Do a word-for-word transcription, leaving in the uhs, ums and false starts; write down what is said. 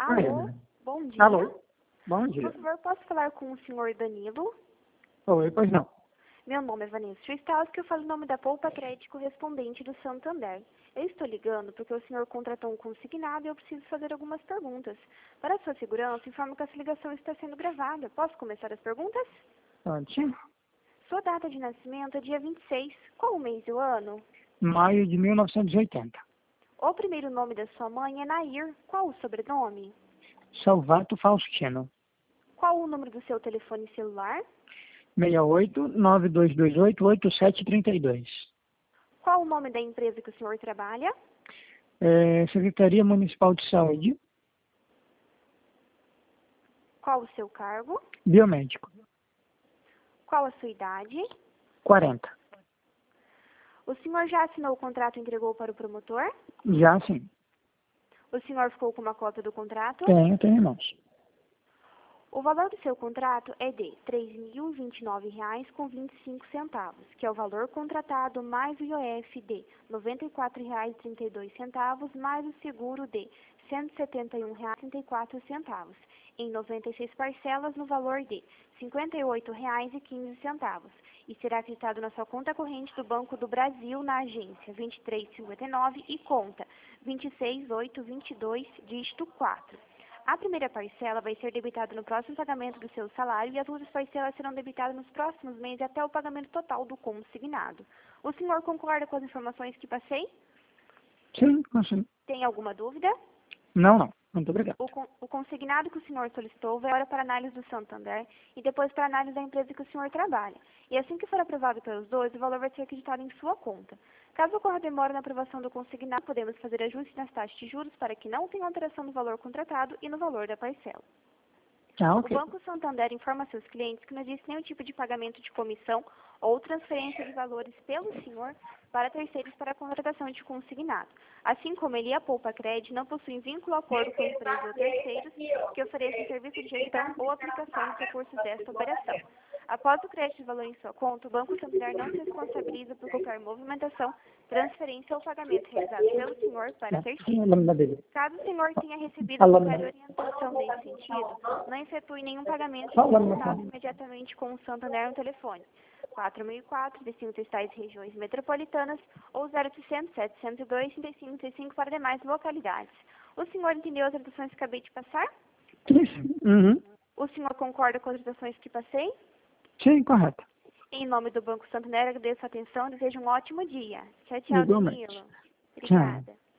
Alô, Oi. bom dia. Alô, bom dia. Por favor, posso falar com o senhor Danilo? Oi, pois não. Meu nome é Vanessa Cristal, que eu falo em nome da Poupa Crédito correspondente do Santander. Eu estou ligando porque o senhor contratou um consignado e eu preciso fazer algumas perguntas. Para sua segurança, informo que essa ligação está sendo gravada. Posso começar as perguntas? Pode. Sua data de nascimento é dia vinte e seis. Qual o mês e o ano? Maio de mil novecentos e oitenta. O primeiro nome da sua mãe é Nair. Qual o sobrenome? Salvato Faustino. Qual o número do seu telefone celular? seis oito nove dois dois oito oito sete três dois. Qual o nome da empresa que o senhor trabalha? É, Secretaria Municipal de Saúde. Qual o seu cargo? Biomédico. Qual a sua idade? quarenta. O senhor já assinou o contrato e entregou para o promotor? Já sim. O senhor ficou com uma cópia do contrato? Tenho, tenho em mãos. O valor do seu contrato é de três mil e vinte e nove reais com vinte e cinco centavos, que é o valor contratado mais o I O F de noventa e quatro reais e trinta e dois centavos, mais o seguro de cento e setenta e um reais e trinta e quatro centavos, em noventa e seis parcelas no valor de cinquenta e oito reais e quinze centavos, e será acreditado na sua conta corrente do Banco do Brasil na agência vinte e três cinquenta e nove e conta dois seis oito dois dois, dígito quatro. A primeira parcela vai ser debitada no próximo pagamento do seu salário e as outras parcelas serão debitadas nos próximos meses até o pagamento total do consignado. O senhor concorda com as informações que passei? Sim, sim. Tem alguma dúvida? Não, não. Muito obrigado. O, con o consignado que o senhor solicitou vai agora para análise do Santander e depois para análise da empresa que o senhor trabalha. E assim que for aprovado pelos dois, o valor vai ser acreditado em sua conta. Caso ocorra demora na aprovação do consignado, podemos fazer ajustes nas taxas de juros para que não tenha alteração no valor contratado e no valor da parcela. Ah, O ok. Banco Santander informa seus clientes que não existe nenhum tipo de pagamento de comissão ou transferência de valores pelo senhor para terceiros para a contratação de consignado. Assim como ele e a Poupa Crédito não possuem vínculo ou acordo com empresas ou terceiros que ofereçam serviço de gestão ou aplicação dos recursos desta operação. Após o crédito de valor em sua conta, o Banco Santander não se responsabiliza por qualquer movimentação, transferência ou pagamento realizado pelo senhor para terceiros. A lâmina dele. Caso o senhor tenha recebido A qualquer lâmina. orientação nesse sentido, não efetue nenhum pagamento Só a e lâmina. contato imediatamente com o Santander no telefone quatro mil e quatro, destinos das tais regiões metropolitanas, ou zero oitocentos, setecentos e dois, trinta e cinco trinta e cinco para demais localidades. O senhor entendeu as orientações que acabei de passar? Sim, sim. Uhum. O senhor concorda com as orientações que passei? Sim, correto. Em nome do Banco Santander, agradeço a atenção e desejo um ótimo dia. Tchau, tchau, Igualmente. Danilo. Tchau. Obrigada.